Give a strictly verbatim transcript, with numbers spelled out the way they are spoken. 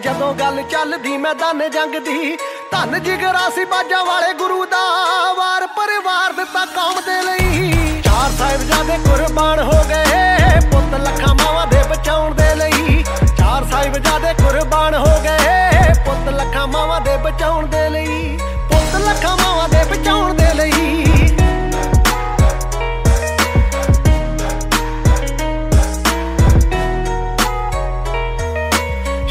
ਜਦੋਂ ਗੱਲ ਚੱਲਦੀ ਮੈਦਾਨ ਜੰਗ ਦੀ। ਧੰਨ ਜਿਗਰਾ ਸੀ ਬਾਜਾਂ ਵਾਲੇ ਗੁਰੂ ਦਾ, ਵਾਰ ਪਰਿਵਾਰ ਦਿੱਤਾ ਕੌਮ ਦੇ ਲਈ। ਚਾਰ ਸਾਹਿਬਜ਼ਾਦੇ ਕੁਰਬਾਨ ਹੋ ਗਏ